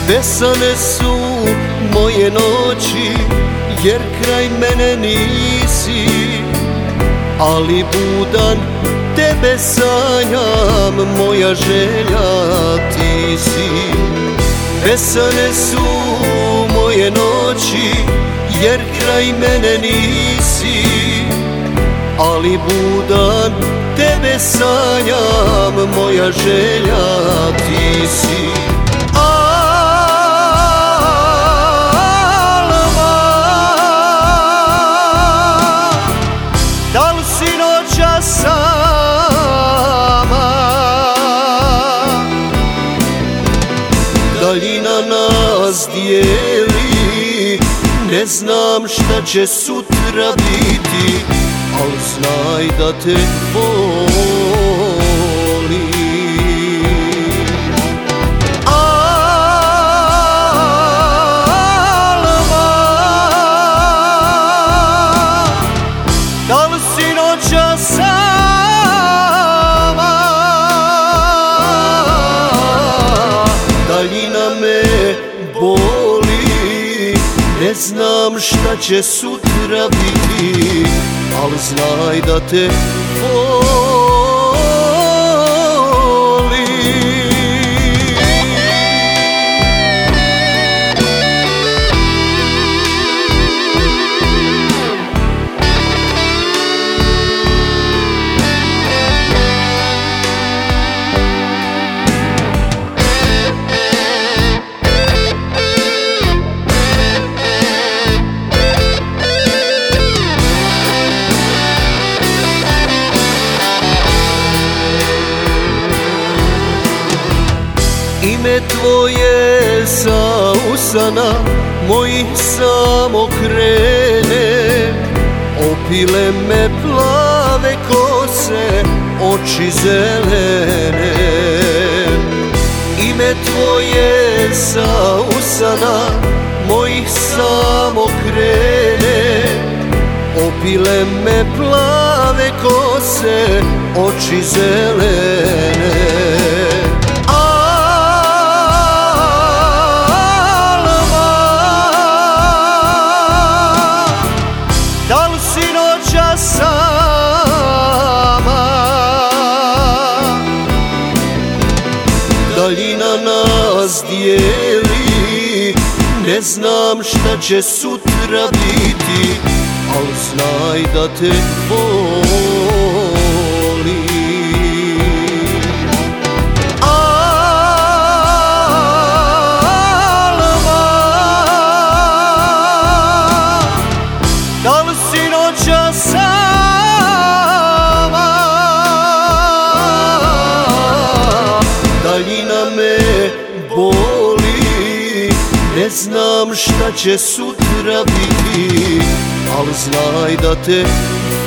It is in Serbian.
Besane su moje noći, jer kraj mene nisi, ali budan tebe sanjam, moja želja ti si. Besane su moje noći, jer kraj mene nisi, ali budan tebe sanjam, moja želja ti si. Da li si noća sama, daljina nas dijeli, ne znam šta će sutra biti, al znaj da te volim. Da li si noća sama, daljina me boli, ne znam šta će sutra biti, al znaj da te volim. Ime tvoje sa usana mojih samo krene, opile me plave kose, oči zelene. Ime tvoje sa usana mojih samo krene, opile me plave kose, oči zelene. Da li si noća sama, daljina nas dijeli, ne znam šta će sutra biti, al znaj da te volim. Da li si noća sama, daljina me boli, ne znam šta će sutra biti, al znaj da te